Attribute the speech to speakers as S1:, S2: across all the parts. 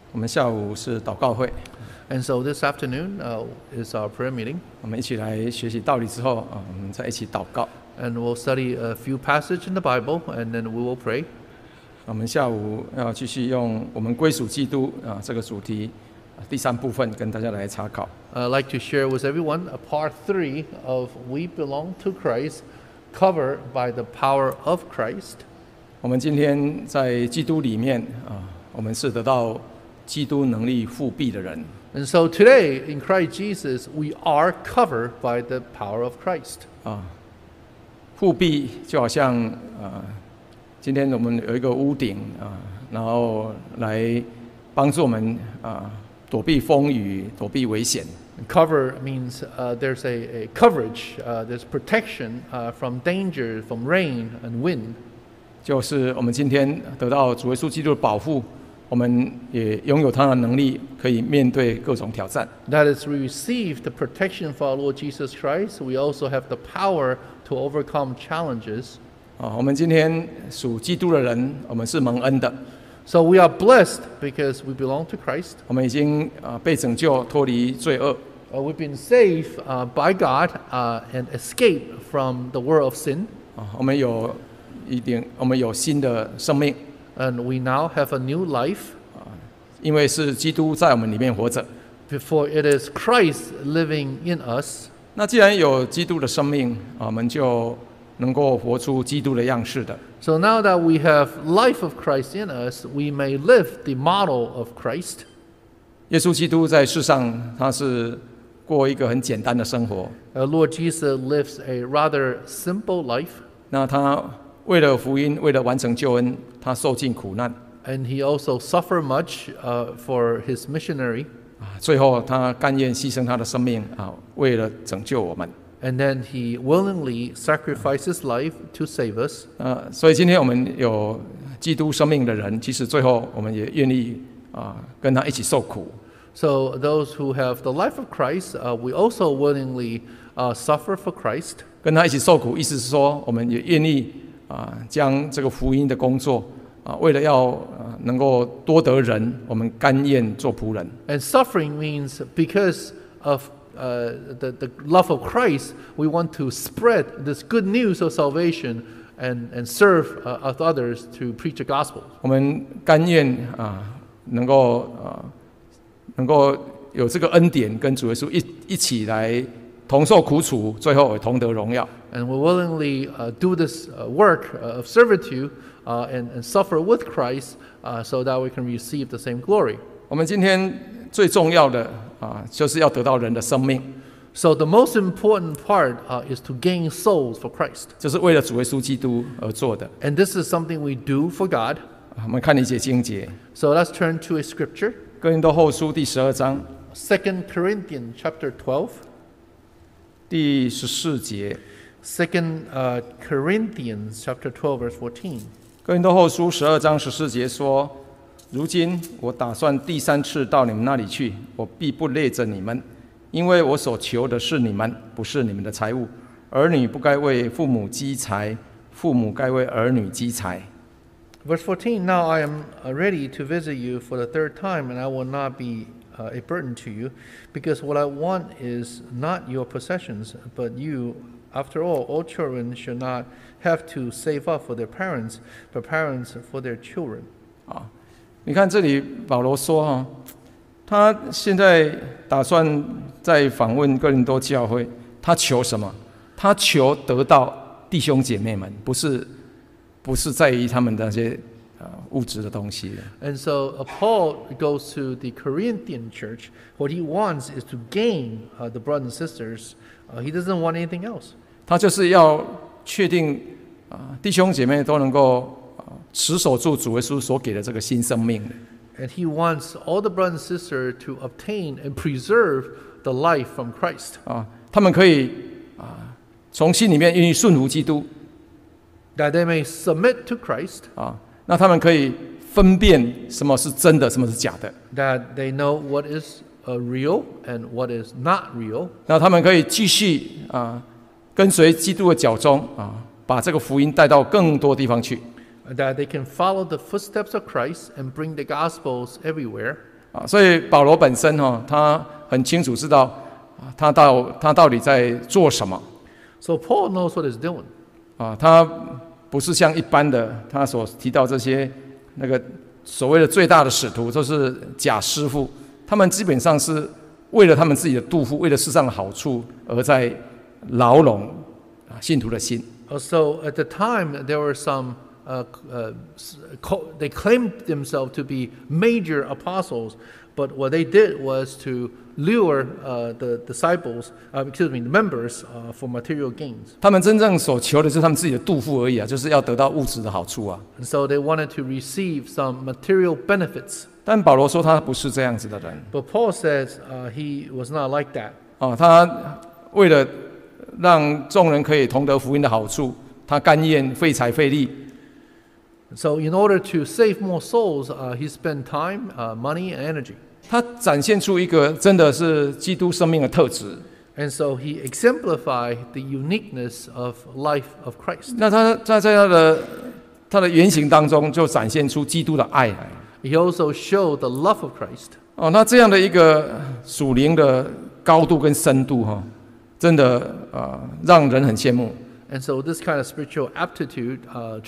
S1: 我们下午是祷告会，
S2: And so this afternoon is our prayer meeting,
S1: 我们一起来学习道理之后我们再一起祷告。
S2: and we'll study a few passages in the Bible, and then we will pray.
S1: 我们下午要继续用我们归属基督这个主题第三部分跟大家来查考。
S2: I'd like to share with everyone a part 3 of We Belong to Christ, covered by the power of Christ.
S1: 我们今天在基督里面我们是得到基督能力复辟的人。
S2: And so today, in Christ Jesus, we are covered by the power of Christ.
S1: 复辟就好像今天我们有一个屋顶然后来帮助我们躲避风雨、躲避危险。
S2: Cover means there's a coverage, there's protection from danger, from rain and wind.
S1: 就是我们今天得到主耶稣基督的保护，我们也拥有他的能力，可以面对各种挑战。
S2: That is, we receive the protection for our Lord Jesus Christ. We also have the power to overcome challenges.
S1: 我们今天属基督的人，我们是蒙恩的。
S2: So we are blessed because we belong to Christ.
S1: 我们已经被拯救，脱离罪恶。
S2: We've been saved by God and escaped from the world of sin.
S1: 我们有新的生命。
S2: And we now have a new life.
S1: 因为是基督在我们里面活着。
S2: For it is Christ living in us.
S1: 那既然有基督的生命，我们就能够活出基督的样式的。
S2: So now that we have life of Christ in us, we may live the model of Christ.
S1: 耶稣基督在世上，他是过一个很简单的生活。
S2: Lord Jesus lives a rather simple life.
S1: 那他为了福音，为了完成救恩，他受尽苦难。
S2: And he also suffered much for his missionary.
S1: 最后他甘愿牺牲他的生命为了拯救我们。
S2: And then he willingly sacrificed his life to save us.
S1: 所以今天我们有基督生命的人，其实最后我们也愿意跟他一起受苦。
S2: So those who have the life of Christ, we also willingly suffer for Christ.
S1: 跟他一起受苦，意思是说，我们也愿意将这个福音的工作为了要能够多得人，我们甘愿做仆人。
S2: And suffering means because of the love of Christ, we want to spread this good news of salvation and serve others to preach the gospel.
S1: 我们甘愿能够有这个恩典，跟主耶稣一起来同受苦楚，最后也同得荣耀。
S2: And we willingly do this work of servitude and suffer with Christ so that we can receive the same glory.
S1: 我们今天最重要的就是要得到人的生命。
S2: So the most important part is to gain souls for Christ.
S1: 就是为了主耶稣基督而做的。
S2: And this is something we do for God.
S1: 我们看一节经节，
S2: So let's turn to a scripture.
S1: 哥林多后书第12章
S2: 2 Corinthians chapter 12.
S1: 第14节。
S2: 2 Corinthians chapter 12 verse 14.
S1: 哥林多后书12章14节说：“如今我打算第3次到你们那里去，我必不累着你们，因为我所求的是你们，不是你们的财物。儿女不该为父母积财，父母该为儿女积财。”
S2: Verse 14, Now I am ready to visit you for the 3rd time, and I will not be a burden to you, because what I want is not your possessions, but you. After all children should not have to save up for their parents, but parents for their children.
S1: 你看这里保罗说他现在打算在访问哥林多教会，他求什么？他求得到弟兄姐妹们，不是在于他们的那些物质的东西。
S2: And so Paul goes to the Corinthian church. What he wants is to gain the brothers and sisters. He doesn't want anything else.
S1: 他就是要确定弟兄姐妹都能够持守住主耶稣所给的这个新生命。
S2: And he wants all the brothers and sisters to obtain and preserve the life from Christ.
S1: 他们可以从心里面愿意顺服基督。
S2: That they may submit to Christ.
S1: 那他们可以分辨什么是真的，什么是假的。
S2: That they know what is real and what is not real.
S1: 那他们可以继续跟随基督的脚踪把这个福音带到更多地方去。
S2: That they can follow the footsteps of Christ and bring the gospels everywhere.
S1: 所以保罗本身他很清楚知道他到底在做什么。
S2: So Paul knows what he's doing.
S1: 他不是像一般的他所提到这些那个所谓的最大的使徒，就是假师傅，他们基本上是为了他们自己的肚腹，为了世上的好处而在牢笼信徒的心。
S2: So at the time, there were some, they claimed themselves to be major apostles, but what they did was to lure the disciples, the members, for material gains.
S1: 他们真正所求的就是他们自己的肚腹而已就是要得到物质的好处啊。
S2: And so they wanted to receive some material benefits.
S1: 但保罗说他不是这样子的人。
S2: But Paul says he was not like that.
S1: 他为了让众人可以同得福音的好处，他甘愿费财费力。
S2: So in order to save more souls, he spent time, money, and energy.
S1: 他展现出一个真的是基督生命的特质。
S2: And so he exemplified the uniqueness of life of Christ.
S1: 那他在他的原型当中，就展现出基督的爱来。
S2: He also showed the love of Christ.
S1: 那这样的一个属灵的高度跟深度真的让人很羡慕。
S2: And so this kind of spiritual aptitude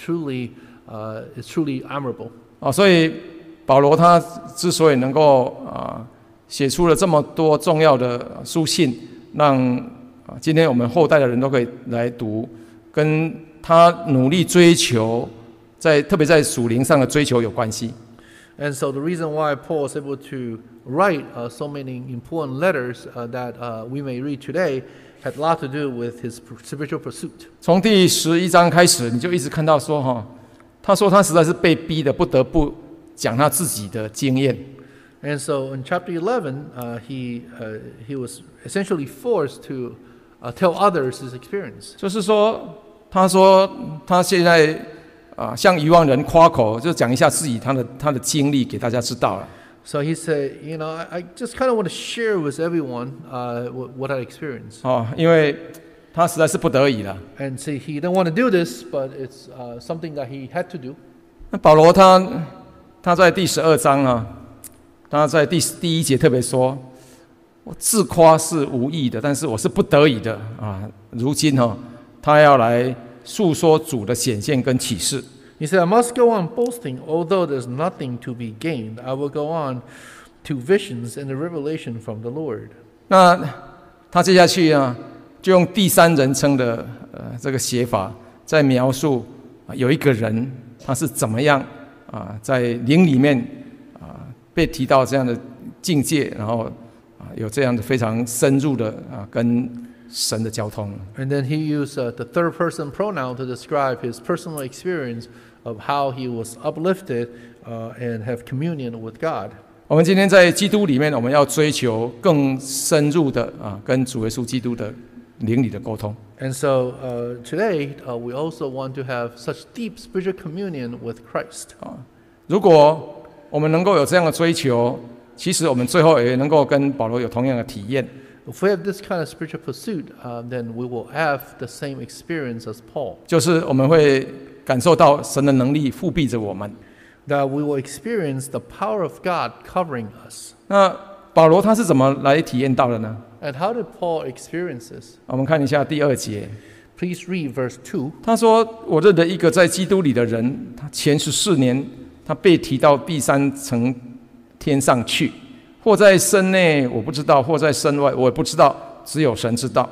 S2: is truly admirable.
S1: 所以保罗他之所以能够写出了这么多重要的书信，让今天我们后代的人都可以来读，跟他努力追求特别在属灵上的追求有关系。
S2: And so the reason why Paul is able to write so many important letters that we may read today had a lot to do with his spiritual pursuit.
S1: 从第11章开始，你就一直看到说他说他实在是被逼的，不得不讲他自己的经验。
S2: And so in chapter 11, he was essentially forced to tell others his experience.
S1: 就是说，他说他现在向遗忘人夸口，就讲一下自己他的经历给大家知道了。
S2: So he said, I just kind of want to share with everyone what I experienced.
S1: 因为他实在是不得已了。
S2: And see, he didn't want to do this, but it's something that he had to do.
S1: 那保罗他在第12章他在第1节特别说，我自夸是无益的，但是我是不得已的如今他要来述说主的显现跟启示。
S2: He said, I must go on boasting, although there's nothing to be gained. I will go on to visions and the revelation from the Lord.
S1: 那他接下去就用第三人称的这个写法，在描述有一个人他是怎么样在灵里面被提到这样的境界，然后有这样的非常深入的跟神的交通。
S2: And then he used the third person pronoun to describe his personal experience of how he was uplifted and have communion with God.
S1: 我们今天在基督里面，我们要追求更深入的跟主耶稣基督的灵里的沟通。
S2: And so today we also want to have such deep spiritual communion with Christ.
S1: 如果我们能够有这样的追求，其实我们最后也能够跟保罗有同样的体验。
S2: If we have this kind of spiritual pursuit, then we will have the same experience as Paul.
S1: 就是我们会感受到神的能力覆庇着我们。
S2: That we will experience the power of God covering us.
S1: 那保罗他是怎么来体验到的呢？
S2: And how did Paul experience this?
S1: 我们看一下第2节。
S2: Please read verse 2.
S1: 他说：“我认得一个在基督里的人，他前14年，他被提到第3层天上去，或在身内我不知道，或在身外我也不知道，只有神知道。”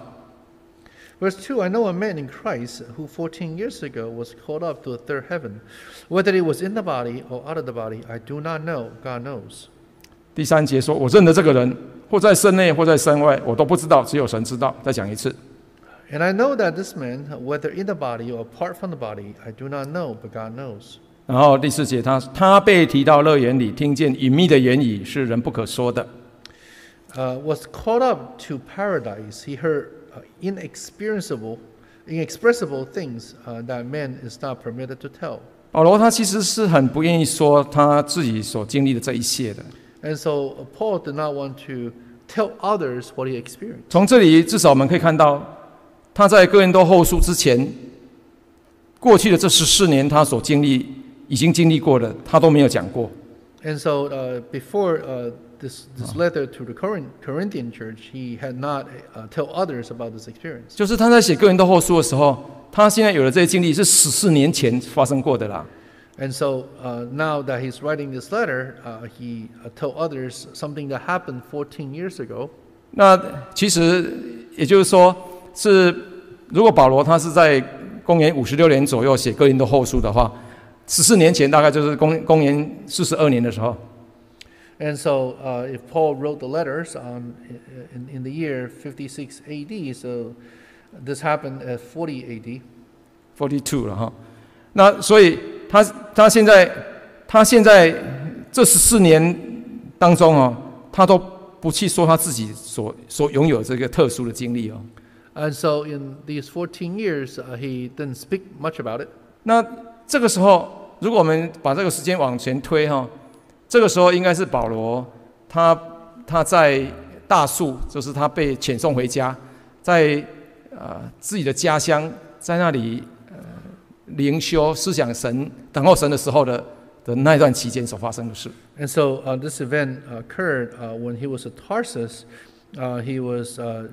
S2: Verse 2, I know a man in Christ who 14 years ago was caught up to the third heaven. Whether he was in the body or out of the body, I do not know. God knows.
S1: 第3节说：“我认得这个人，或在身内，或在身外，我都不知道，只有神知道。”再讲一次。
S2: And I know that this man, whether in the body or apart from the body, I do not know, but God knows.
S1: 然后第4节，他被提到乐园里，听见隐秘的言语，是人不可说的。
S2: Was caught up to paradise. He heard inexpressible things that man is not permitted to tell.
S1: 保罗他其实是很不愿意说他自己所经历的这一切的。
S2: And so Paul did not want to tell others what he experienced.
S1: 从这里至少我们可以看到，他在哥林多后书之前，过去的这14年他所经历、已经经历过的，他都没有讲过。
S2: And so before this letter to the Corinthian church, he had not tell others about this experience.
S1: 就是他在写哥林多后书的时候，他现在有了这些经历是14年前发生过的啦。
S2: And so now that he's writing this letter, he told others something that happened 14 years ago.
S1: 那其实也就是说，是如果保罗他是在公元56年左右写哥林多后书的话，14年前大概就是公元42年的时候。
S2: And so if Paul wrote the letters in the year 56 AD, so this happened at 40 AD.
S1: 42了哈。那所以他现在这14年当中哦，他都不去说他自己所拥有这个特殊的经历哦。
S2: And so in these 14 years, he didn't speak much about it.
S1: 那这个时候，如果我们把这个时间往前推哈，这个时候应该是保罗他在大树，就是他被遣送回家，在自己的家乡，在那里灵修、思想神、等候神的时候的那一段期间所发生的事。
S2: And so this event occurred when he was at Tarsus. He was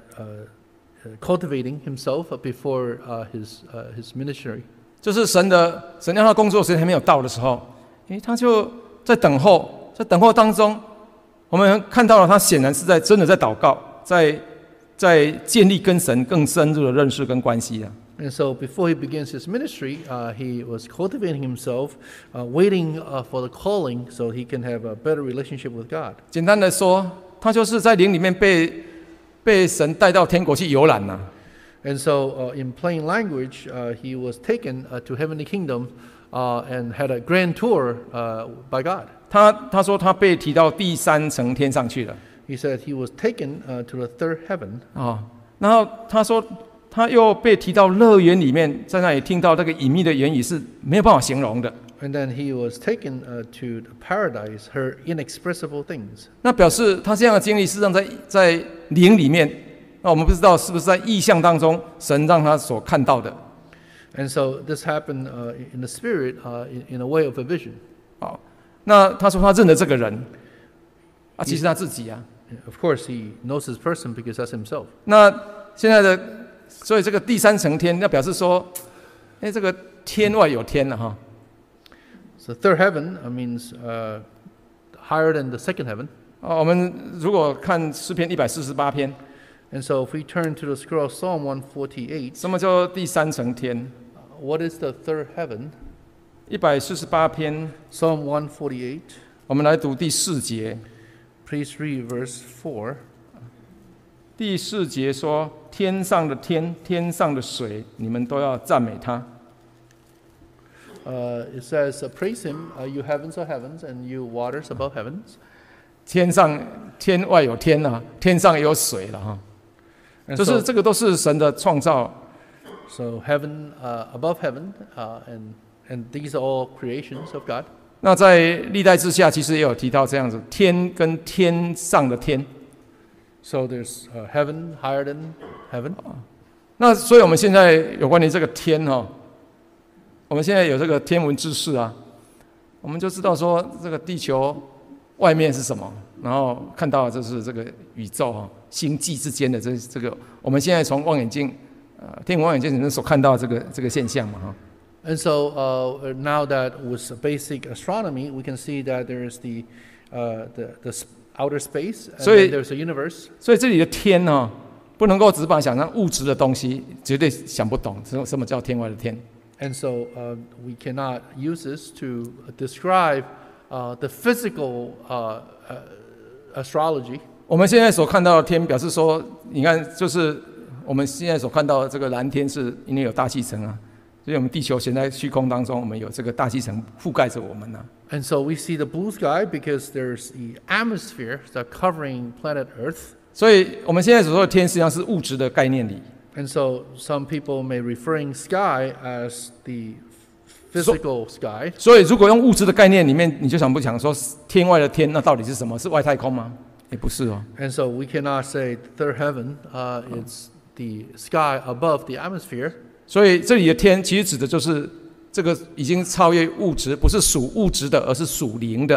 S2: cultivating himself before his ministry.
S1: 就是神让他工作时间还没有到的时候，他就在等候，在等候当中，我们看到了他显然是真的在祷告，在建立跟神更深入的认识跟关系啊。
S2: And so before he begins his ministry, he was cultivating himself, waiting for the calling so he can have a better relationship with God.
S1: 简单的说，他就是在灵里面被神带到天国去游览呐。
S2: And so in plain language, he was taken to heavenly kingdom and had a grand tour by God.
S1: 他说他被提到第3层天上去了。
S2: He said he was taken to the third heaven.
S1: 然后他说他又被提到乐园里面，在那里听到那个隐秘的言语是没有办法形容的。
S2: And then he was taken to the paradise, heard inexpressible things.
S1: 那表示他这样的经历是让在灵里面，那我们不知道是不是在意象当中，神让他所看到的。
S2: And so this happened in the spirit, in a way of a vision.
S1: 那他说他认得这个人，其实他自己啊。
S2: Of course, he knows his person because that's himself.
S1: 那现在所以这个第3层天，那表示说，这个天外有天了哈。
S2: So third heaven means higher than the second heaven.
S1: 我们如果看诗篇148篇，
S2: And so if we turn to the scroll of Psalm 148,
S1: 什么叫第3层天？
S2: what is the third heaven?
S1: 148篇，
S2: Psalm 148.
S1: 我们来读第4节。
S2: Please read verse 4.
S1: 第4节说：“天上的天，天上的水，你们都要赞美他。”
S2: It says, "Praise him, you heavens of heavens, and you waters above heavens."
S1: 天外有天啊，天上也有水了哈。就是这个都是神的创造。
S2: So heaven above heaven, and these are all creations of God.
S1: 那在历代志下，其实也有提到这样子，天跟天上的天。
S2: So there's heaven higher than heaven.
S1: 那所以我们现在有关于这个天哈，我们现在有这个天文知识啊，我们就知道说这个地球外面是什么，然后看到就是这个宇宙哈，星际之间的这个，我们现在从望远镜天文望远镜里面所看到这个现象嘛哈。
S2: And so now that with basic astronomy, we can see that there is the outer space, and then there's a universe.
S1: 所以这里的天呢，不能够只把想象物质的东西，绝对想不懂什么叫天外的天。
S2: And so we cannot use this to describe the physical astrology.
S1: 我们现在所看到的天，表示说，你看，就是我们现在所看到的这个蓝天，是因为有大气层啊。所以我们地球悬在虚空当中，我们有这个大气层覆盖着我们呢。
S2: And so we see the blue sky because there's the atmosphere that covering planet Earth.
S1: 所以我们现在所说的天，实际上是物质的概念里。
S2: And so some people may referring sky as the physical sky.
S1: 所以如果用物质的概念里面，你就想不想说天外的天，那到底是什么？是外太空吗？也不是哦。
S2: And so we cannot say third heaven. It's the sky above the atmosphere.
S1: 所以这里的天其实指的就是这个已经超越物质，不是属物质的，而是属灵的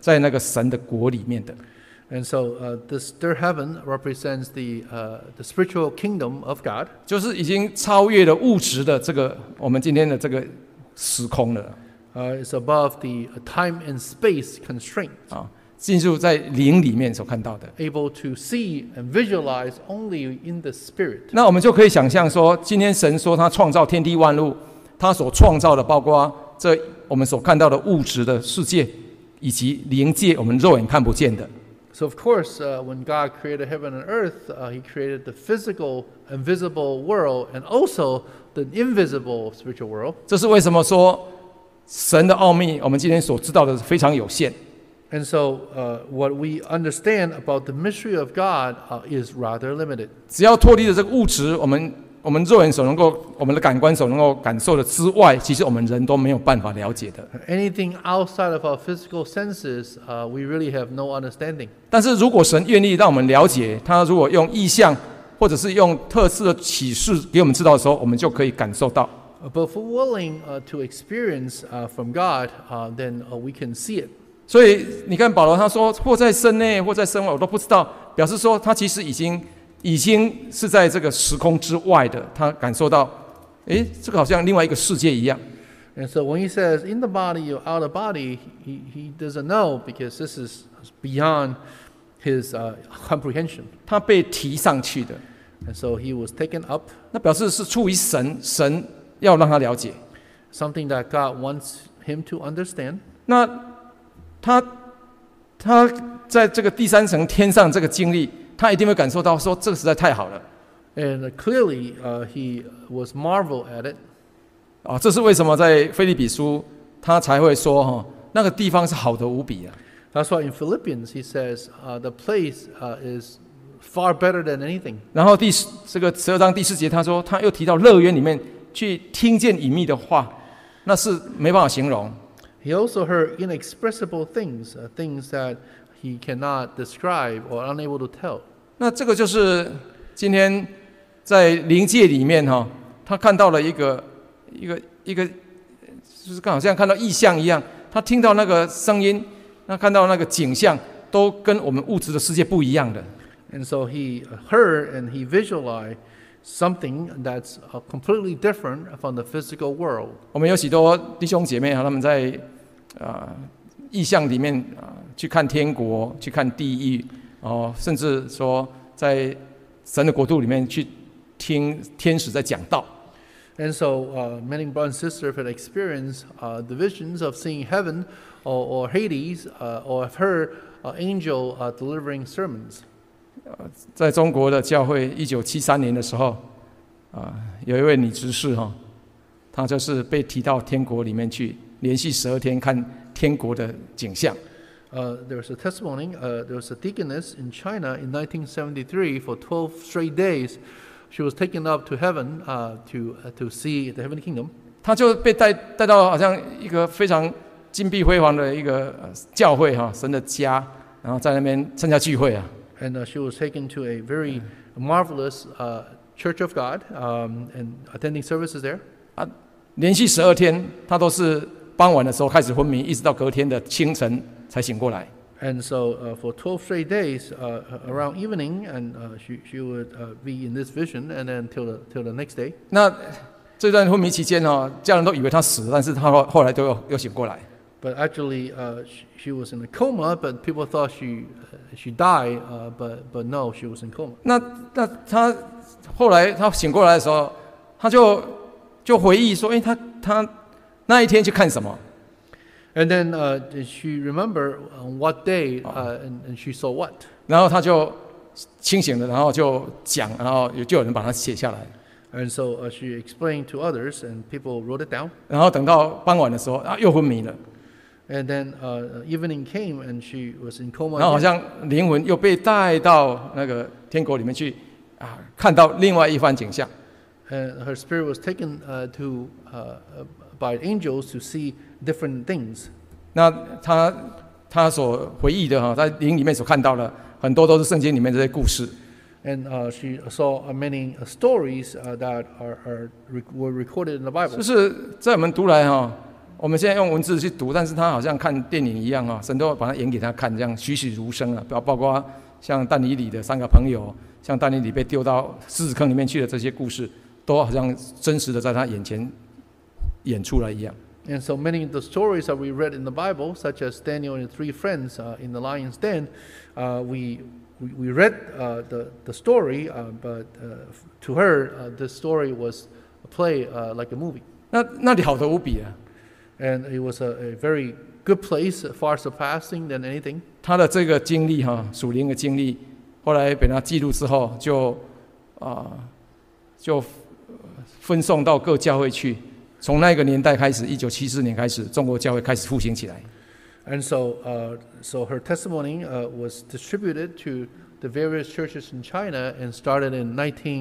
S1: 在那个神的国里面的。
S2: And so this third heaven represents the spiritual kingdom of God.
S1: 就是已经超越了物质的这个我们今天的这个时空了。
S2: It's above the time and space constraint.
S1: 啊，进入在灵里面所看到的。
S2: Able to see and visualize only in the spirit.
S1: 那我们就可以想象说，今天神说他创造天地万物，他所创造的包括这我们所看到的物质的世界，以及灵界我们肉眼看不见的。
S2: So of course, when God created heaven and earth, He created the physical and visible world, and also the invisible spiritual world.
S1: 这是为什么说神的奥秘，我们今天所知道的非常有限。
S2: And so, what we understand about the mystery of God is rather limited.
S1: 只要脱离了这个物质，我们肉眼所能够，我们的感官所能够感受的之外，其实我们人都没有办法了解的。
S2: Anything outside of our physical senses, we really have no understanding.
S1: 但是如果神愿意让我们了解，他如果用意象或者是用特殊的启示给我们知道的时候，我们就可以感受到。
S2: But if we're willing to experience from God, then we can see it.
S1: 所以你看保罗他说，或在身内，或在身外，我都不知道，表示说他其实已经是在这个时空之外的，他感受到，这个好像另外一个世界一样。
S2: And so when he says in the body or out of body, he doesn't know because this is beyond his comprehension.
S1: 他被提上去的，
S2: And so he was taken up,
S1: 那表示是出于神，神要让他了解。
S2: something that God wants him to understand.
S1: 那他在这个第三层天上这个经历，他一定会感受到说，这个实在太好了。
S2: And clearly, he was marveled at it.
S1: 啊，这是为什么在腓立比书他才会说那个地方是好得无比啊。
S2: That's why in Philippians he says the place is far better than anything.
S1: 然后这个12章第4节他说，他又提到乐园里面去听见隐秘的话，那是没办法形容。
S2: He also heard inexpressible things, things that he cannot describe or unable to tell.
S1: 那这个就是今天在灵界里面他看到了一个，就是好像看到异象一样，他听到那个声音，他看到那个景象，都跟我们物质的世界不一样的。
S2: And so he heard and he visualized something that's completely different from the physical world.
S1: 我们有许多弟兄姐妹他们在异象里面去看天国，去看地狱，甚至说在神的国度里面去听天使在讲道。
S2: And so many brothers and sisters have experienced the visions of seeing heaven or Hades, or have heard an angel delivering sermons.
S1: 在中国的教会1973年的时候，有一位女执事她就是被提到天国里面去，连续12天看天国的景象。
S2: There was a testimony. There was a deaconess in China in 1973 for 12 straight days. She was taken up to heaven to see the heavenly kingdom.
S1: 她就被带到好像一个非常金碧辉煌的一个教会神的家，然后在那边参加聚会啊。
S2: And she was taken to a very marvelous church of God and attending services there.
S1: 连续12天，她都是傍晚的时候开始昏迷，一直到隔天的清晨才醒过来。
S2: And so for 12 straight days, around evening, and she would be in this vision, and then till the next day.
S1: 那这段昏迷期间家人都以为她死了，但是她后来都又醒过来。
S2: But actually, she was in a coma, but people thought she died, but no, she was in coma.
S1: 那她后来她醒过来的时候，她就回忆说，她那一天去看什么？
S2: And then she remembered on what day, and she saw what.
S1: 然后她就清醒了，然后就讲，然后就有人把它写下来。
S2: And so she explained to others, and people wrote it down.
S1: 然后等到傍晚的时候，又昏迷了。
S2: And then evening came, and she was in coma.
S1: 然后好像灵魂又被带到那个天国里面去，看到另外一番景象。
S2: And her spirit was taken by angels to see different things.
S1: 那他所回忆的在灵里面所看到的很多都是圣经里面这些故事。
S2: And she saw many stories that were recorded in the Bible.
S1: 就是在我们读来我们现在用文字去读，但是他好像看电影一样啊，神都把它演给他看，这样栩栩如生啊。包括像但以理的3个朋友，像但以理被丢到狮子坑里面去的这些故事，都好像真实的在他眼前演出来一样。
S2: And so many of the stories that we read in the Bible, such as Daniel and his 3 friends in the lion's den, we read the story, but to her, the story was a play like a movie.
S1: 那里好得无比啊！
S2: And it was a very good place, far surpassing than anything.
S1: 他的这个经历哈，属灵的经历，后来被他记录之后，就分送到各教会去。从那个年代开始，1974年开始，中国教会开始复兴起来。
S2: And so her testimony was distributed to the various churches in China, and started in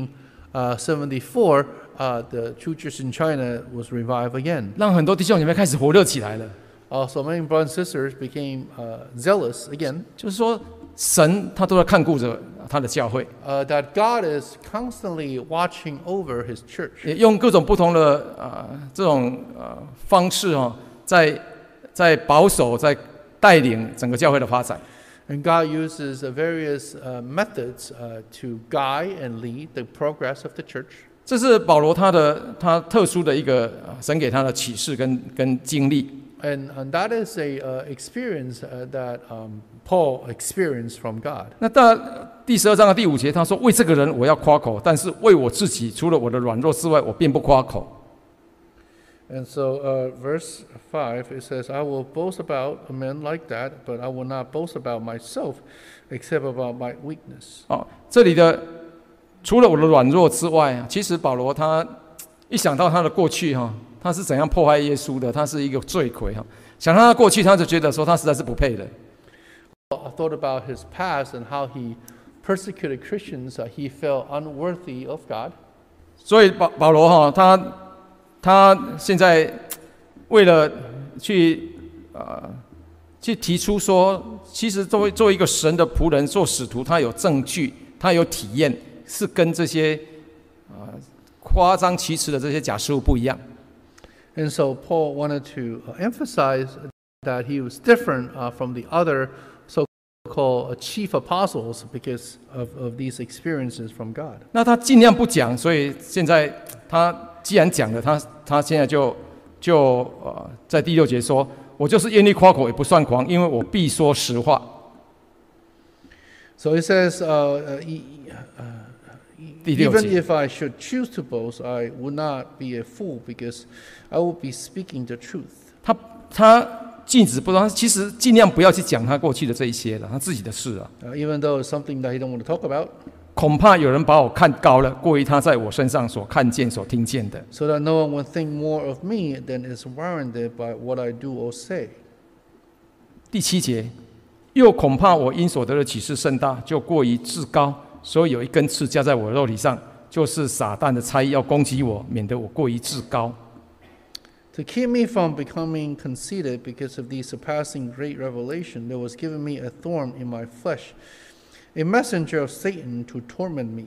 S2: 1974. The churches in China was revived again.
S1: 让很多弟兄姐妹开始活热起来了。
S2: So many brothers and sisters became zealous again.
S1: 就是说，神他都在看顾着他的教会，
S2: That God is constantly watching over His church.
S1: 也用各种不同的这种方式哦，在保守，在带领整个教会的发展。
S2: And God uses various methods to guide and lead the progress of the church.
S1: 这是保罗他特殊的一个神给他的启示跟经历。
S2: And that is a experience that Paul experienced from God.
S1: 那到第12章的第5节，他说：“为这个人我要夸口，但是为我自己，除了我的软弱之外，我并不夸口。”
S2: And so, verse 5, it says, "I will boast about a man like that, but I will not boast about myself, except about my weakness."
S1: 这里的除了我的软弱之外，其实保罗他一想到他的过去哈，他是怎样迫害耶稣的，他是一个罪魁哈。想到他的过去，他就觉得说他实在是不配的。
S2: I thought about his past and how he persecuted Christians. He felt unworthy of God.
S1: 所以保罗哈，他现在为了去提出说，其实作为一个神的仆人做使徒，他有证据，他有体验，是跟这些夸张其词的这些假师傅不一样。
S2: And so Paul wanted to emphasize that he was different from the other so-called chief apostles because of these experiences from God.
S1: 那他尽量不讲，所以现在他既然讲了，他现在就在第6节说：“我就是愿意夸口，也不算狂，因为我必说实话。”
S2: So it says, even if I should choose to boast, I would not be a fool because I will be speaking the truth.
S1: 他禁止不说，其实尽量不要去讲他过去的这一些了，他自己的事啊。
S2: Even though it's something that he don't want to talk about.
S1: 恐怕有人把我看高了，过于他在我身上所看见、所听见的。
S2: So that no one will think more of me than is warranted by what I do or say.
S1: 第7节，又恐怕我因所得的启示甚大，就过于自高，所以有一根刺加在我的肉体上，就是撒旦的差役要攻击我，免得我过于自高。
S2: To keep me from becoming conceited because of the surpassing great revelation, there was given me a thorn in my flesh, a messenger of Satan to torment me.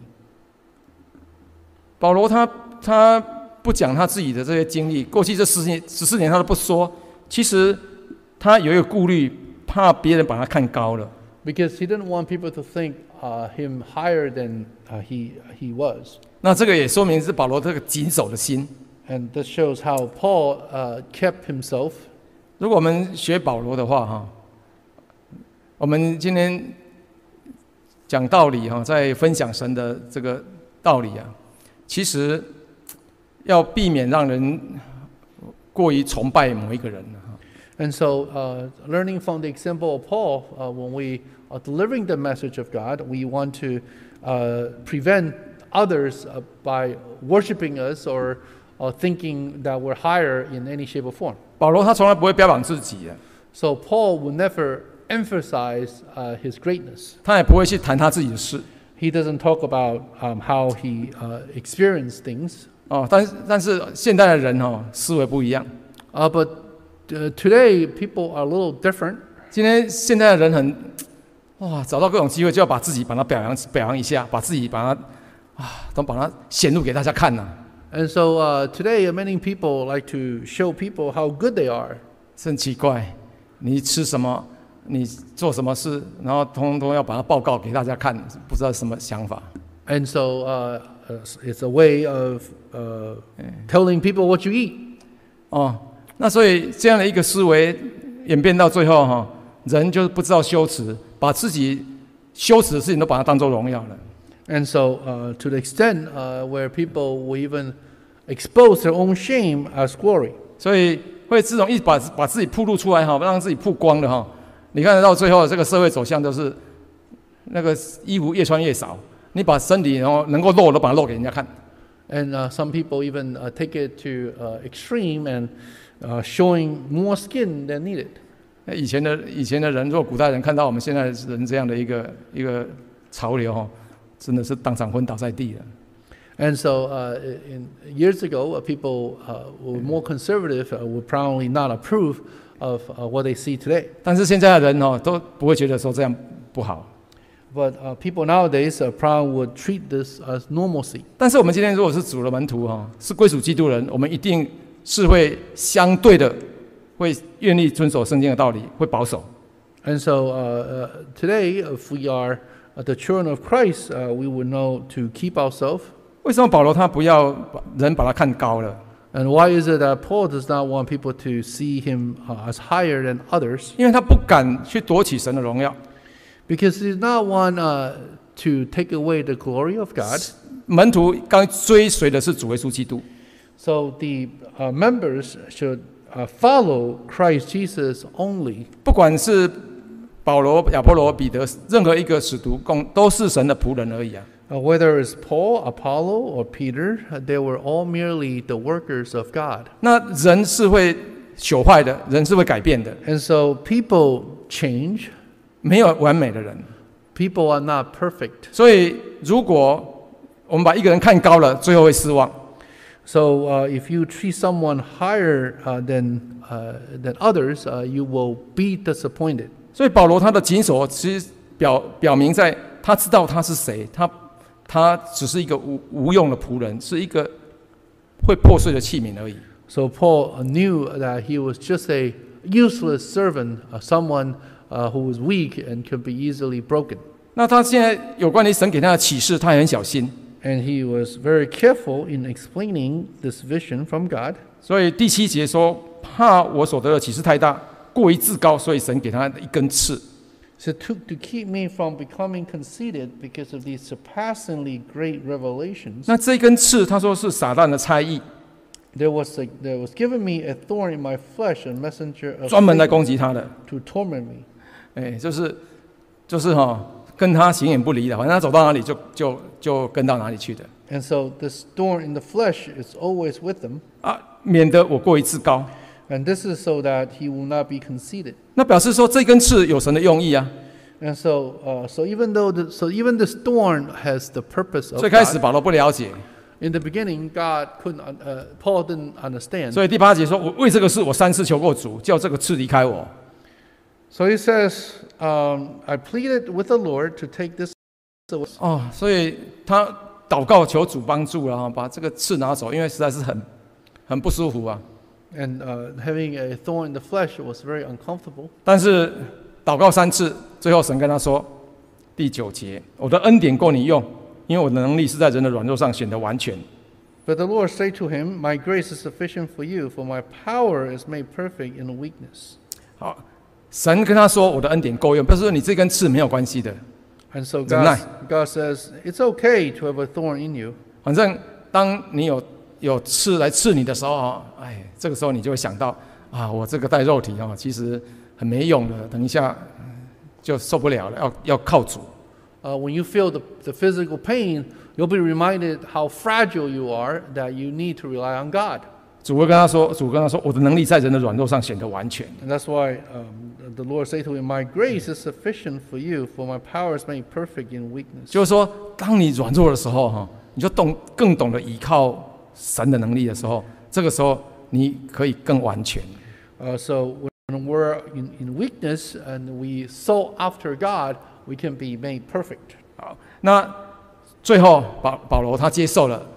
S1: 保罗他不讲他自己的这些经历，过去这14年他都不说。其实他有一个顾虑，怕别人把他看高了。
S2: Because he didn't want people to think him higher than he was.
S1: 那这个也说明是保罗这个谨守的心。
S2: And this shows how Paul kept himself.
S1: 如果我们学保罗的话哈，我们今天讲道理哈，在分享神的这个道理啊，其实要避免让人过于崇拜某一个人。
S2: And so, learning from the example of Paul, when we are delivering the message of God, we want to prevent others by worshiping us or thinking that we're higher in any shape or form.
S1: 保罗他从来不会标榜自己的，
S2: So Paul would never emphasize his greatness.
S1: 他也不会去谈他自己的事。
S2: He doesn't talk about how he experienced things.
S1: 但是现代的人思维不一样。
S2: But today people are a little different.
S1: 今天现代的人找到各种机会就要把自己把它表扬一下，把自己都把它显露给大家看呐。
S2: And so today, many people like to show people how good they are.
S1: 很奇怪，你吃什么，你做什么事，然后通通要把它报告给大家看，不知道什么想法。
S2: And so it's a way of telling people what you eat.
S1: 哦，那所以这样的一个思维演变到最后哈，人就不知道羞耻，把自己羞耻的事情都把它当作荣耀了。
S2: And so to the extent where people will even expose their own shame as glory.
S1: 所以会自从把自己暴露出来哈，让自己曝光了哈。你看到最后这个社会走向都是那个衣服越穿越少，你把身体然后能够露都把它露给人家看。
S2: And some people even take it to extreme and showing more skin than needed.
S1: 以前的人，如果古代人看到我们现在人这样的一个潮流哈，真的是当场昏倒在地了。
S2: And so years ago, people who were more conservative would probably not approve of what they see today.
S1: 但是现在的人哦都不会觉得说这样不好。
S2: But people nowadays probably would treat this as normalcy.
S1: 但是我们今天如果是主的门徒哈，是归属基督的人，我们一定是会相对的，会愿意遵守圣经的道理，会保守。
S2: And so today, if we are the children of Christ, we would know to keep ourselves.
S1: 为什么保罗他不要人把他看高了？
S2: And why is it that Paul does not want people to see him as higher than others?
S1: 因为他不敢去夺取神的荣耀。
S2: Because he does not want to take away the glory of God.
S1: 门徒刚追随的是主耶稣基督，
S2: So the members should follow Christ Jesus only.
S1: 不管是保罗、亚波罗、彼得，任何一个使徒都是神的仆人而已啊。
S2: Whether it's Paul, Apollo, or Peter, they were all merely the workers of God.
S1: 那人是会朽坏的，人是会改变的，
S2: And so people change.
S1: 没有完美的人。
S2: People are not perfect.
S1: 所以，如果我们把一个人看高了，最后会失望。
S2: So if you treat someone higher than others, you will be disappointed.
S1: 所以保罗他的谨守其实表明在他知道他是谁，他只是一个无用的仆人，是一个会破碎的器皿而已。
S2: So Paul knew that he was just a useless servant, someone who was weak and could be easily broken.
S1: 那他现在有关于神给他的启示，他也很小心。
S2: And he was very careful in explaining this vision from God.
S1: 所以第7节说，怕我所得的启示太大，过于自高，所以神给他一根刺。
S2: So to keep me from becoming conceited because of these surpassingly great revelations,
S1: 那这根刺，他说是撒旦的差役，
S2: there was given me a thorn in my flesh, a messenger of
S1: 专门来
S2: Satan
S1: 攻击他的。
S2: to torment me.
S1: 哎，就是跟他形影不离的，反正他走到哪里就跟到哪里去的
S2: And so this thorn in the flesh is always with them.
S1: 啊，免得我过于自高。
S2: And this is so that he will not be conceited.
S1: 那表示说这根刺有神的用意啊。
S2: And so, even this thorn has the purpose of
S1: 最开始
S2: God.
S1: 保罗不了解，
S2: In the beginning, Paul didn't understand.
S1: 所以第8节说，我为这个事我3次求过主，叫这个刺离开我。
S2: So he says, I pleaded with the Lord to take this away.
S1: 哦，所以他祷告求主帮助了哈，把这个刺拿走，因为实在是很不舒服啊。
S2: And having a thorn in the flesh was very uncomfortable.
S1: 但是祷告3次，最后神跟他说，第9节，我的恩典够你用，因为我的能力是在人的软弱上显得完全。
S2: But the Lord said to him, My grace is sufficient for you, for my power is made perfect in weakness.
S1: 好，神跟他说，我的恩典够用，不是说你这根刺没有关系的，
S2: And so
S1: 忍耐。
S2: God says, It's okay to have a thorn in you.
S1: 反正当你有刺来刺你的时候啊，哎，这个时候你就会想到啊，我这个带肉体啊，其实很没用的，等一下就受不了了，要靠主。
S2: When you feel the physical pain, you'll be reminded how fragile you are, that you need to rely on God.
S1: 主跟他说，我的能力在人的软弱上显得完全。
S2: And that's why the Lord said to him, My grace is sufficient for you, for my power is made perfect in weakness.
S1: 就是说，当你软弱的时候哈，你就更懂得依靠神的能力的时候，这个时候你可以更完全。
S2: So when we're in weakness and we sought after God, we can be made perfect.
S1: 好，那最后保罗他接受了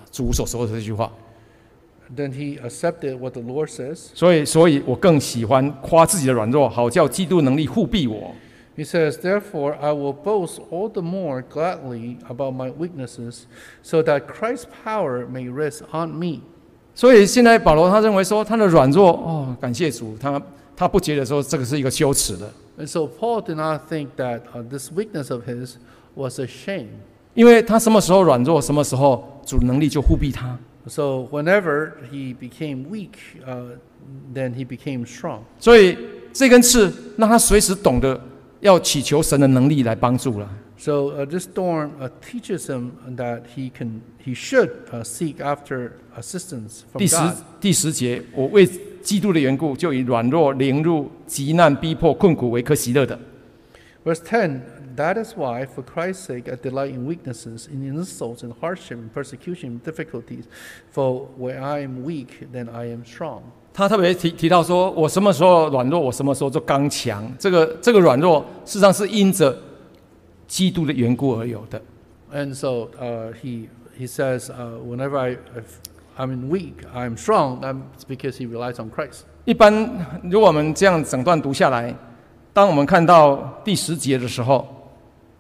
S1: 主所说的这句话。
S2: Then he accepted what the Lord says.
S1: 所以我更喜欢夸自己的软弱，好叫基督能力护庇我。
S2: He says, "Therefore I will boast all the more gladly about my weaknesses, so that Christ's power may rest on me."
S1: 所以现在保罗他认为说他的软弱，感谢主，他不觉得说这个是一个羞耻的，
S2: And so Paul did not think that this weakness of his was a shame.
S1: 因为他什么时候软弱，什么时候主能力就护庇他。
S2: So whenever he became weak, then he became strong.
S1: 所以这根刺让他随时懂得要祈求神的能力来帮助了。
S2: So this thorn teaches him that he should seek after assistance from
S1: 第
S2: God.
S1: 10节，我为基督的缘故，就以软弱、凌辱、急难、逼迫、困苦为可喜乐的。
S2: Verse 10, that is why, for Christ's sake, I delight in weaknesses, in insults, in hardship, in persecution, in difficulties. For where I am weak, then I am strong.
S1: 他特别提到说，我什么时候软弱，我什么时候就刚强。这个软弱，事实上是因着基督的缘故而有的。
S2: And so he says, whenever I'm weak, I'm strong. That's because he relies on Christ.
S1: 一般，如果我们这样整段读下来，当我们看到第10节的时候，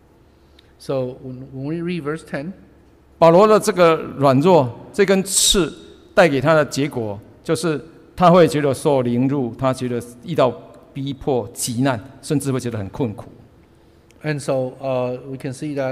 S2: So when we read verse 10,
S1: 保罗的这个软弱，这根刺带给他的结果，就是他会觉得受凌辱，他觉得遇到逼迫、急难，甚至会觉得很困苦。
S2: and so we can see that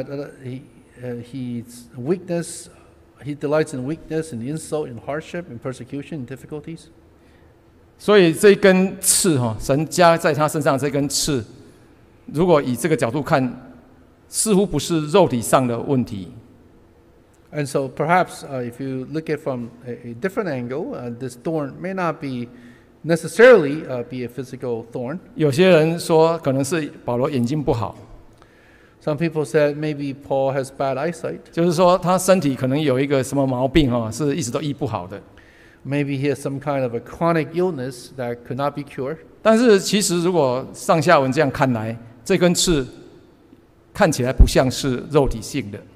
S2: his weakness, he delights in weakness, in insult, in hardship, in persecution, in difficulties.
S1: 所以这根刺神加在他身上这根刺，如果以这个角度看，似乎不是肉体上的问题。
S2: And so perhaps if you look at it from a different angle, this thorn may not be necessarily be a physical thorn.
S1: 有些人说可能是保罗眼睛不好，
S2: Some people said maybe Paul has bad eyesight.
S1: 就是说他身体可能有一个什么毛病是一直都医不好的。
S2: Maybe he has some kind of a chronic illness that could not be cured.
S1: 但是其实如果上下文这样看来，这根刺看起来不像是肉体性的。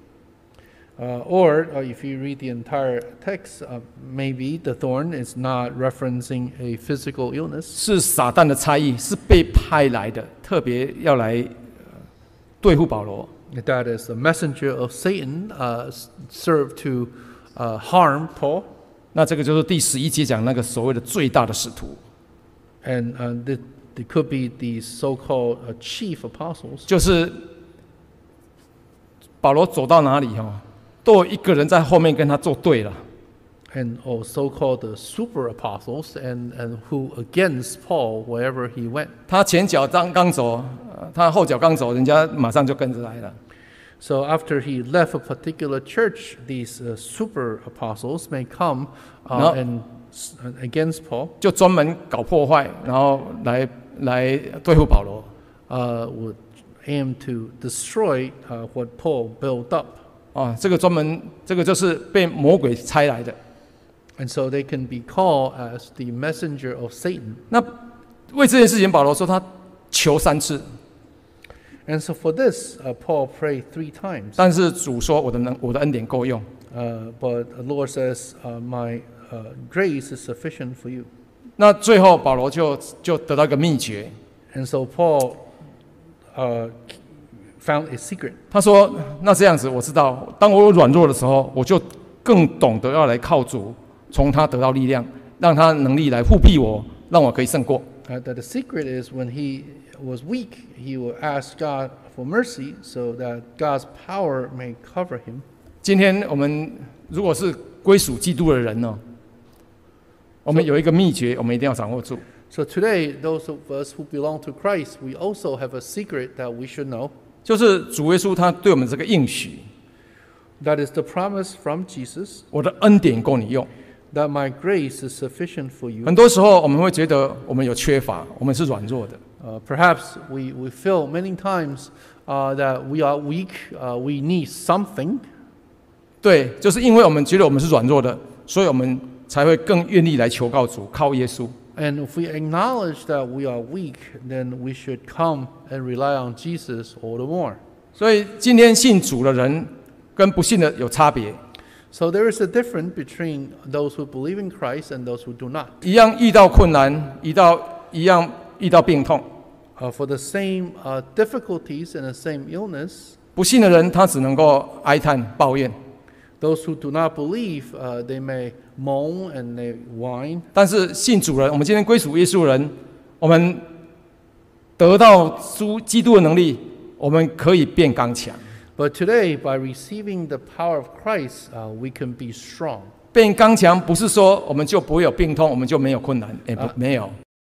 S2: Or if you read the entire text, maybe the thorn is not referencing a physical illness.
S1: 是撒旦的差役，是被派来的，特别要来对付保罗。
S2: That is the messenger of Satan served to harm Paul.
S1: 那这个就是第11节讲那个所谓的最大的使徒，
S2: And they could be the so-called chief apostles.
S1: 就是保罗走到哪里都有一个人在后面跟他作对了。
S2: And so-called the super apostles, and who against Paul wherever he went.
S1: 他前脚刚走，他后脚刚走，人家马上就跟着来了。
S2: So after he left a particular church, these super apostles may come
S1: No.
S2: and against Paul,
S1: 就专门搞破坏，然后来对付保罗。
S2: would aim to destroy what Paul built up.
S1: 这个就是被魔鬼差来的。
S2: And so they can be called as the messenger of Satan.
S1: 那为这件事情，保罗说他求3次，
S2: And so for this, Paul prayed 3 times.
S1: 但是主说我的恩典够用。
S2: But the Lord says, my grace is sufficient for you.
S1: 那最后保罗就得到一个秘诀，
S2: And so Paul found a secret.
S1: 他说：“那这样子，我知道，当我有软弱的时候，我就更懂得要来靠主，从他得到力量，让他能力来护庇我，让我可以胜过。”
S2: That the secret is when he was weak, he will ask God for mercy so that God's power may cover him.
S1: 今天我们如果是归属基督的人呢，我们有一个秘诀，我们一定要掌握住。
S2: So today, those of us who belong to Christ, we also have a secret that we should know.
S1: 就是主耶稣他对我们这个应许，
S2: That is the promise from Jesus,
S1: 我的恩典够你用。
S2: that my grace is sufficient for you.
S1: 很多时候我们会觉得我们有缺乏，我们是软弱的。
S2: Perhaps we feel many times that we are weak, we need something.
S1: 对，就是因为我们觉得我们是软弱的，所以我们才会更愿意来求告主，靠耶稣。
S2: And if we acknowledge that we are weak, then we should come and rely on Jesus all the more.
S1: 所以今天信主的人跟不信的有差别。
S2: So there is a difference between those who believe in Christ and those who do not.
S1: 一样遇到困难，一样遇到病痛。
S2: For the same difficulties and the same illness,
S1: 不信的人，他只能够哀叹抱怨；
S2: those who do not believe, they may moan and they whine.
S1: 但是信主人，我们今天归属耶稣人，我们得到基督的能力，我们可以变刚强。
S2: But today, by receiving the power of Christ, we can be strong.
S1: 变刚强不是说我们就不会有病痛，我们就没有困难，没有。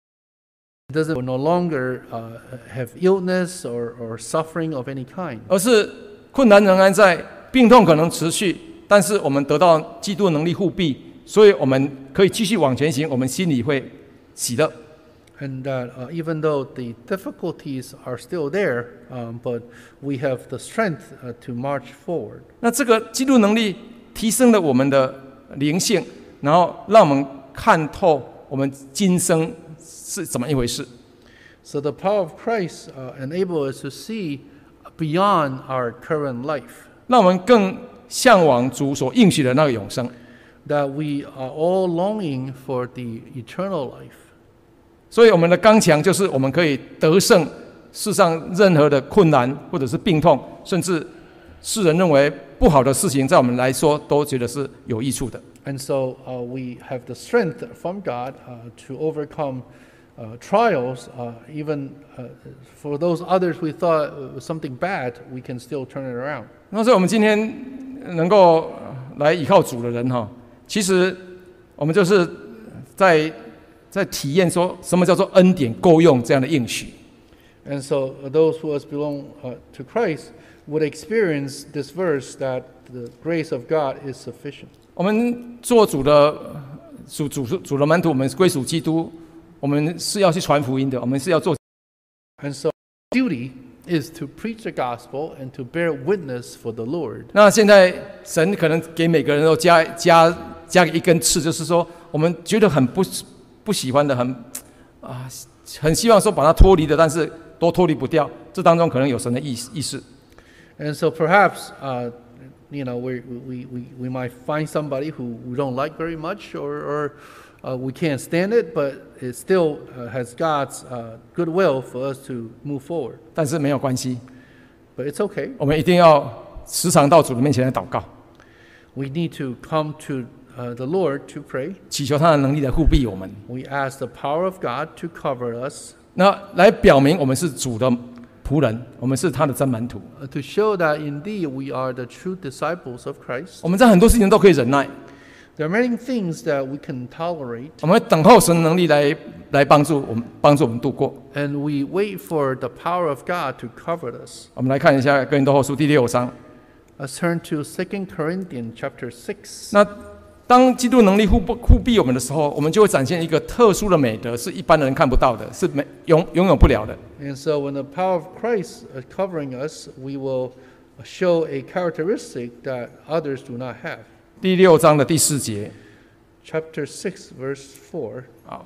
S2: It doesn't no longer have illness or suffering of any kind.
S1: 而是困难仍然在，病痛可能持续，但是我们得到基督的能力护庇，所以我们可以继续往前行，我们心里会喜乐。
S2: And even though the difficulties are still there, but we have the strength to march forward.
S1: 那这个基督能力提升了我们的灵性，然后让我们看透我们今生是怎么一回事。
S2: So the power of Christ enables us to see beyond our current life.
S1: 让我们更向往主所应许的那个永生。
S2: That we are all longing for the eternal life.
S1: 所以我们的刚强就是我们可以得胜世上任何的困难或者是病痛，甚至世人认为不好的事情，在我们来说都觉得是有益处的。
S2: And so we have the strength from God to overcome trials, even for those others we thought was something bad, we can still turn it around.
S1: 那所以我们今天能够来依靠主的人哈，其实我们就是在体验说什么叫做恩典够用这样的应许。
S2: And so those who belong to Christ would experience this verse that the grace of God is sufficient.
S1: 我们做主的门徒，我们归属基督，我们是要去传福音的，我们是要做。
S2: And so duty is to preach the gospel and to bear witness for the Lord.
S1: 那现在神可能给每个人都加一根刺，就是说我们觉得很不喜欢的，很希望说把它脱离的，但是都脱离不掉。这当中可能有神的意思。
S2: And so perhaps we might find somebody who we don't like very much, or we can't stand it, but it still has God's goodwill for us to move forward.
S1: 但是没有关系，
S2: But it's okay.
S1: 我们一定要时常到主的面前来祷告，
S2: We need to come to the Lord to pray.
S1: 祈求他的能力来护庇我们。
S2: We ask the power of God to cover us.
S1: 那来表明我们是主的仆人，我们是他的真门徒。
S2: To show that indeed we are the true disciples of Christ.
S1: 我们在很多事情都可以忍耐，
S2: There are many things that we can tolerate.
S1: 我们会等候神的能力来帮助我们度过。
S2: And we wait for the power of God to cover us.
S1: 我们来看一下哥林多后书第6章。
S2: Let's turn to 2 Corinthians chapter 6.
S1: 那当基督能力护庇我们的时候，我们就会展现一个特殊的美德，是一般人看不到的，是拥有不了的。
S2: And so when the power of Christ is covering us, we will show a characteristic that others do not have.
S1: 第6章的第4节，
S2: Chapter 6, verse 4.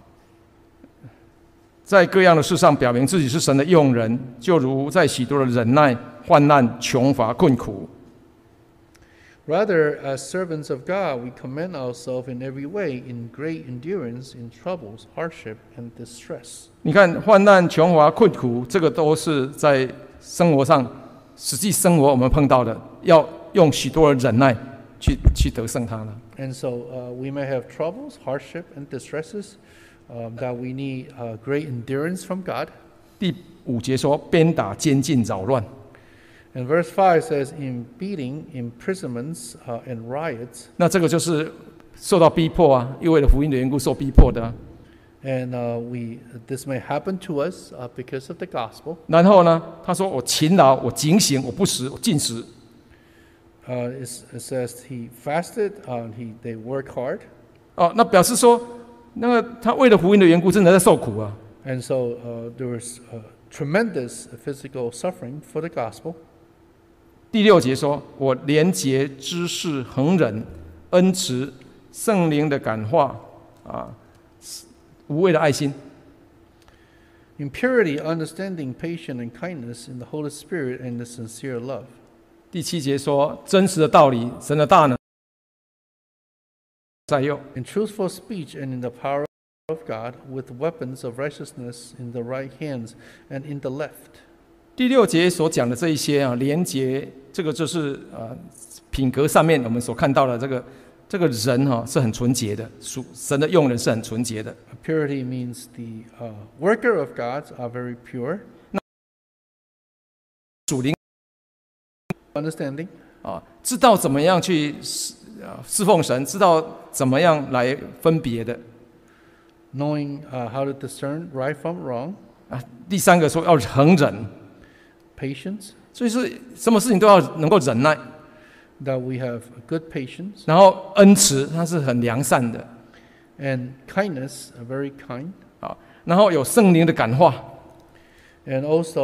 S1: 在各样的事上表明自己是神的用人，就如在许多的忍耐、患难、穷乏、困苦。
S2: Rather, as servants of God, we commend ourselves in every way, in great endurance, in troubles, hardship, and distress.
S1: 你看，患难、穷乏、困苦，这个都是在生活上实际生活我们碰到的，要用许多的忍耐去得胜它了。
S2: And so we may have troubles, hardship, and distresses that we need great endurance from God.
S1: 第5节说，鞭打、监禁、扰乱。
S2: And verse 5 says, in beating, imprisonments, and riots.
S1: 那这个就是受到逼迫啊，因为了福音的缘故受逼迫的啊。
S2: And this may happen to us because of the gospel.
S1: 然后呢，他说我勤劳，我警醒，我不食，我禁食。
S2: It says he fasted, they work hard.
S1: 那表示说，那个他为了福音的缘故，真的在受苦啊。
S2: And so there was tremendous physical suffering for the gospel.
S1: 第6节说，我廉洁、知识、恒忍、恩慈、圣灵的感化无畏的爱心。
S2: In purity, understanding, patience, and kindness, in the Holy Spirit, and the sincere love.
S1: 第7节说，真实的道理，神的大能。 在右。
S2: in truthful speech and in the power of God, with weapons of righteousness in the right hands and in the left.
S1: 第6节所讲的这一些啊，连结这个就是品格上面我们所看到的这个人哈、是很纯洁的，神的用人是很纯洁的。
S2: Purity means the worker of God are very pure.
S1: 属灵
S2: Understanding,
S1: 啊，知道怎么样去侍奉神，知道怎么样来分别的
S2: knowing how to discern right from wrong,
S1: 啊。第3个说要恒忍，
S2: patience,
S1: 所以是什么事情都要能够忍耐，
S2: that we have good patience,
S1: 然后恩慈，它是很良善的
S2: and kindness, very kind,
S1: 啊，然后有圣灵的感化，
S2: and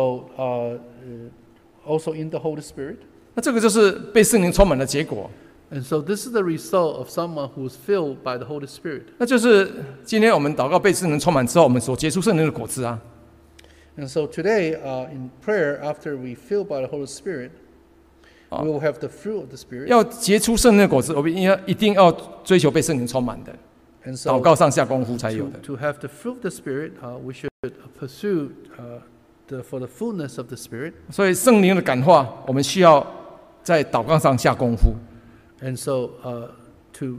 S2: also in the Holy Spirit.
S1: 那这个就是被圣灵充满的结果。
S2: And so this is the result of someone who is filled by the Holy Spirit.
S1: 那就是今天我们祷告被圣灵充满之后，我们所结出圣灵的果子啊。
S2: And so today, in prayer, after we filled by the Holy Spirit, we will have the fruit of the Spirit.
S1: 要结出圣灵的果子，我们一定要追求被圣灵充满的，
S2: And
S1: 祷
S2: so
S1: 告上下功夫才有的。
S2: to have the fruit of the Spirit, we should pursue for the fullness of the Spirit.
S1: 所以圣灵的感化，我们需要在祷告上下功夫。
S2: And so to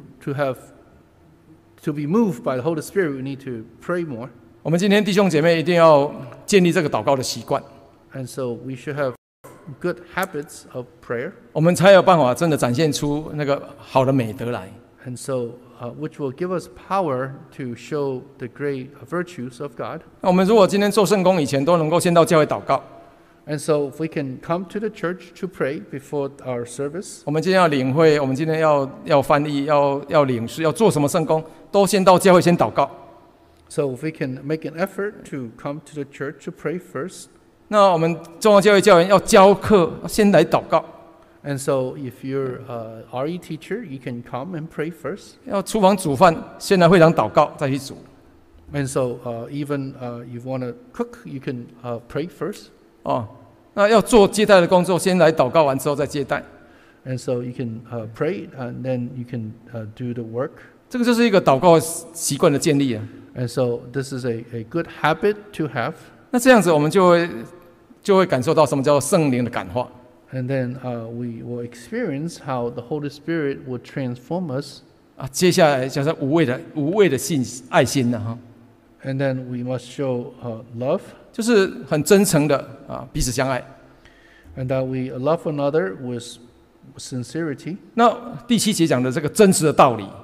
S2: be moved by the Holy Spirit, we need to pray more.
S1: 我们今天弟兄姐妹一定要建立这个祷告的习惯，
S2: And so we should have good habits of prayer.
S1: 我们才有办法真的展现出那个好的美德来。
S2: And so which will give us power to show the great virtues of God.
S1: 那我们如果今天做圣工以前都能够先到教会祷告，
S2: And so if we can come to the church to pray before our service,
S1: 我们今天要领会，我们今天要翻译，要领事，要做什么圣工，都先到教会先祷告。
S2: so if we can make an effort to come to the church to pray first,
S1: 那我们中华教会教员要教课，先来祷告。
S2: and so if you're a RE teacher, you can come and pray first.
S1: 要厨房煮饭，先来会堂祷告，再去煮。
S2: And so even you want to cook, you can pray first.
S1: 哦，那要做接待的工作，先来祷告完之后再接待。
S2: And so you can pray, and then you can do the work.
S1: 这个就是一个祷告习惯的建立啊。
S2: And so this is a good habit to have.
S1: 那这样子，我们就会感受到什么叫做圣灵的感化。
S2: And then we will experience how the Holy Spirit will transform us.
S1: 啊，接下来就是无畏的爱心了哈，
S2: And then we must show love,
S1: 就是很真诚的啊，彼此相爱。
S2: and that we love one another with sincerity.
S1: 那第7节讲的这个真实的道理，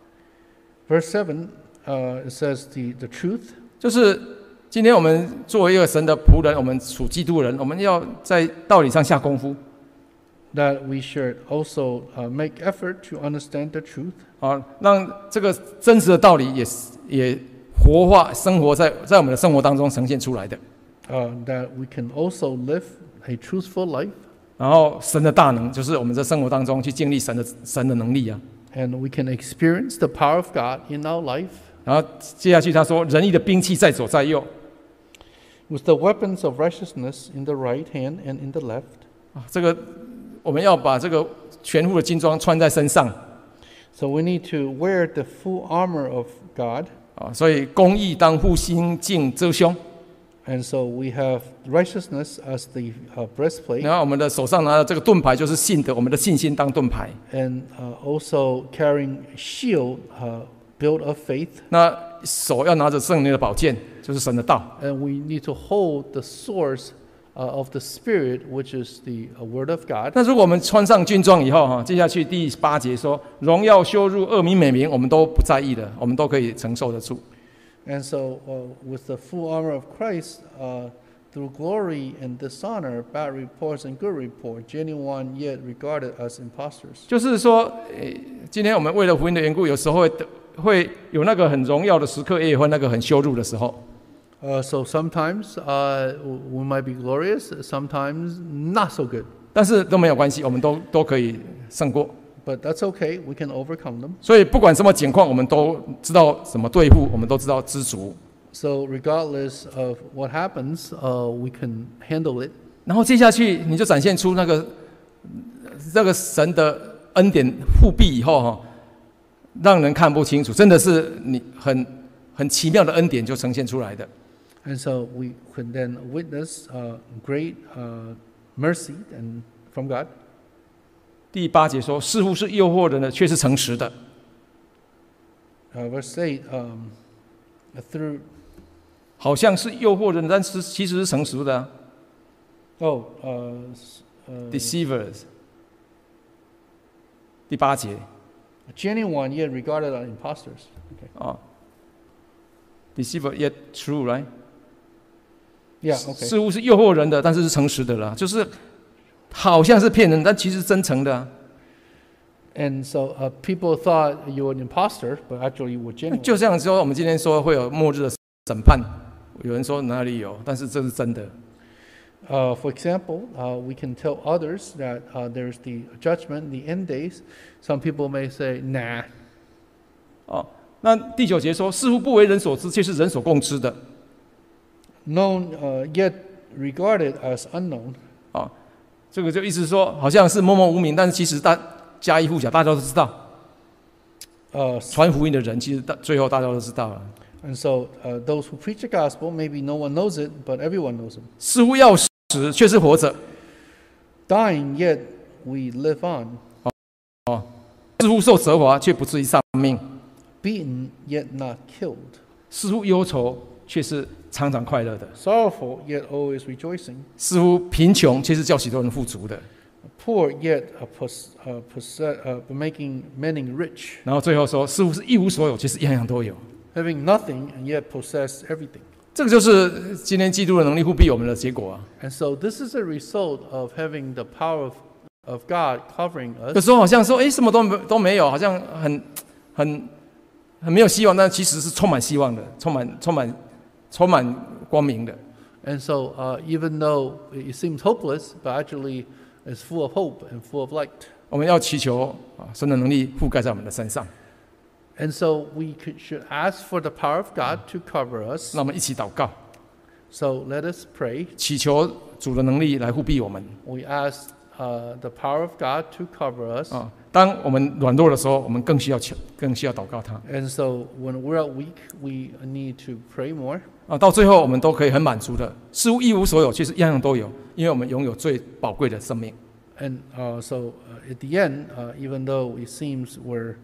S2: Verse 7 it says the truth.
S1: 就是今天我们作为一个神的仆人，我们属基督的人，我们要在道理上下功夫
S2: That we should also make effort to understand the truth.
S1: 啊，让这个真实的道理也活化生活在我们的生活当中呈现出来的。
S2: That we can also live a truthful life.
S1: 然后神的大能就是我们在生活当中去经历神的能力啊。
S2: And we can experience the power of God in our life.
S1: 然后接下去他说，仁义的兵器在左在右
S2: With the weapons of righteousness in the right hand and in the left.
S1: 啊，这个我们要把这个全副的军装穿在身上
S2: So we need to wear the full armor of God.
S1: 啊，所以公义当护心镜遮胸，
S2: And so we have righteousness as the breastplate,
S1: 然后我们的手上拿的这个盾牌就是信的，我们的信心当盾牌。
S2: and also carrying shield built of faith.
S1: 那手要拿着圣灵的宝剑，就是神的道。
S2: And we need to hold the source of the Spirit, which is the Word of God.
S1: 那如果我们穿上军装以后哈，接下去第8节说，荣耀、羞辱、恶名、美名，我们都不在意的，我们都可以承受得住。
S2: And so with the full armor of Christ, through glory and dishonor, bad reports and good report, genuine yet regarded as impostors.
S1: 就是说，今天我们为了福音的缘故，有时候会有那个很荣耀的时刻，也有那个很羞辱的时候。
S2: So sometimes we might be glorious, sometimes not so good.
S1: 但是都没有关系，我们都可以胜过。
S2: But that's okay, we can overcome them.
S1: 所以不管什么情况，我们都知道怎么对付，我们都知道知足。
S2: So regardless of what happens, we can handle it.
S1: 然后接下去你就展现出那个神的恩典复辟以后哈， 让人看不清楚，真的是你很奇妙的恩典就呈现出来的。
S2: And so we could then witness great mercy and from God.
S1: 第8节说，似乎是诱惑人的，却是诚实的。
S2: Verse 8, through
S1: 好像是诱惑人，但是其实是诚实的啊。Deceivers。第8节。
S2: genuine yet regarded as impostors. Okay.
S1: Deceiver yet true, right?
S2: Yeah, okay.
S1: 似乎是诱惑人的，但是是诚实的啦，就是好像是骗人，但其实真诚的啊。
S2: And so people thought you were an imposter, but actually you were genuine.
S1: 就像说我们今天说会有末日的审判，有人说哪里有，但是这是真的。
S2: For example, we can tell others that there's the judgment, the end days. Some people may say, nah.
S1: 那第9节说，似乎不为人所知，却是人所共知的。
S2: Known yet regarded as unknown.
S1: 这个就意思说，好像是默默无名，但是其实家喻户晓，大家都知道。传福音的人，其实最后大家都知道了。
S2: And so those who preach the gospel, maybe no one knows it, but everyone knows it.
S1: 似乎要死，却是活着。
S2: Dying yet we live on.
S1: 似乎受责罚，却不至于丧命。
S2: Beaten yet not killed.
S1: 似乎忧愁，却是常常快乐的。
S2: Sorrowful yet always rejoicing.
S1: 似乎贫穷，却是叫许多人富足的。
S2: Poor yet making many rich.
S1: 然后最后说，似乎是一无所有，却是样样都有。
S2: Having nothing and yet possess everything.
S1: 这个就是今天基督的能力护庇我们的结果啊。
S2: And so this is a result of having the power of God covering us.
S1: 有时候好像说，什么都没有，好像很没有希望，但其实是充满希望的，充满光明的。
S2: And so even though it seems hopeless, but actually it's full of hope and full of light.
S1: 我们要祈求神的能力覆盖在我们的身上。
S2: And so we should ask for the power of God to cover us.
S1: 那我们一起祷告。
S2: So let us pray.
S1: 祈求主的能力来护庇我们。
S2: We ask the power of God to cover us.
S1: 当我们软弱的时候，我们更需要祷告他。
S2: And so when we're weak, we need to pray more.
S1: 到最后我们都可以很满足的，似乎一无所有，其实样样都有，因为我们拥有最宝贵的生命。
S2: And so at the end, even though it seems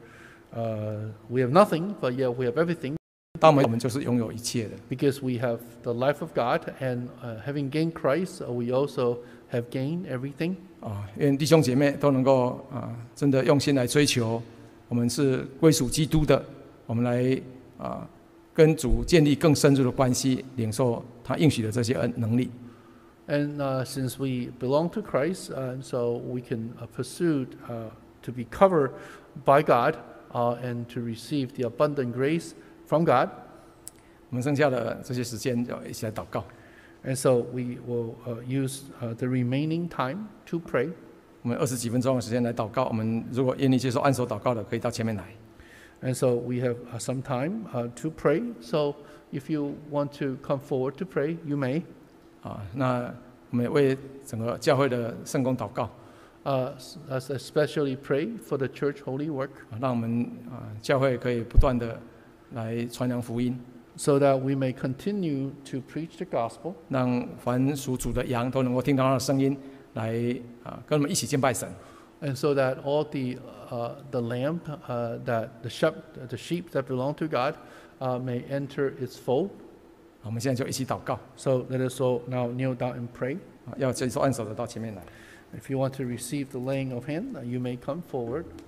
S2: we have nothing, but yet we have everything.
S1: 当我们就是拥有一切的。
S2: Because we have the life of God, and having gained Christ, we also have gained everything.
S1: 愿弟兄姐妹都能够真的用心来追求，我们是归属基督的，我们来跟主建立更深入的关系，领受他应许的这些能力。
S2: And since we belong to Christ, and so we can pursue to be covered by God and to receive the abundant grace from God.
S1: 我们剩下的这些时间就一起来祷告。
S2: And so we will use the remaining time to pray.
S1: 我们20几分钟的时间来祷告。我们如果愿意接受按手祷告的，可以到前面来。
S2: And so we have some time to pray. So if you want to come forward to pray, you may.
S1: 那我们也为整个教会的圣工祷告。
S2: Especially pray for the church holy work.
S1: 让我们教会可以不断的来传扬福音。
S2: So that we may continue to preach the gospel.
S1: 让凡属主的羊都能够听到他的声音，来跟我们一起敬拜神。
S2: And so that all the lamb, that the sheep that belong to God, may enter its fold.
S1: 我们现在就一起祷告。
S2: So let us all now kneel down and pray.
S1: 要接受按手的到前面来。
S2: If you want to receive the laying of hand, you may come forward.